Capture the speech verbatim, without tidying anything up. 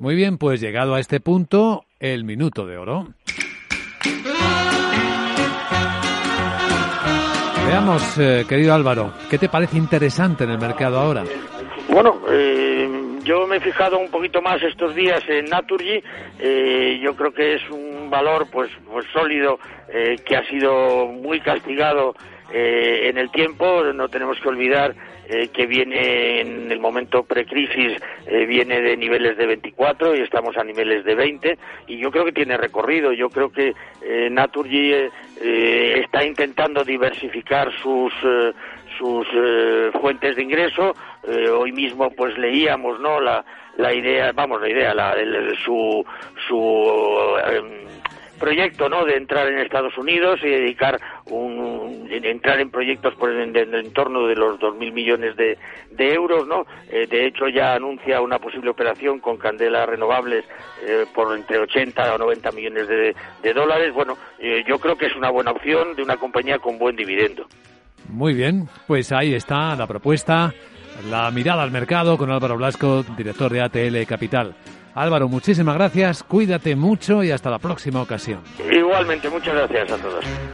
Muy bien, pues llegado a este punto, el minuto de oro. Veamos, eh, querido Álvaro, ¿qué te parece interesante en el mercado ahora? Bueno, eh, yo me he fijado un poquito más estos días en Naturgy. Eh, yo creo que es un valor pues, pues sólido, eh, que ha sido muy castigado eh, en el tiempo. No tenemos que olvidar eh, que viene en el momento precrisis, eh, viene de niveles de veinticuatro y estamos a niveles de veinte, y yo creo que tiene recorrido. Yo creo que eh, Naturgy eh, eh, está intentando diversificar sus eh, sus eh, fuentes de ingreso. Eh, hoy mismo pues leíamos, ¿no?, la la idea, vamos, la idea, la, el, el, su su eh, proyecto, ¿no?, de entrar en Estados Unidos y dedicar un entrar en proyectos por en, en el entorno de los dos mil millones de, de euros, ¿no? Eh, de hecho ya anuncia una posible operación con Candela Renovables eh, por entre ochenta o noventa millones de, de dólares. Bueno, eh, yo creo que es una buena opción de una compañía con buen dividendo. Muy bien, pues ahí está la propuesta, la mirada al mercado con Álvaro Blasco, director de A T L Capital. Álvaro, muchísimas gracias, cuídate mucho y hasta la próxima ocasión. Igualmente, muchas gracias a todos.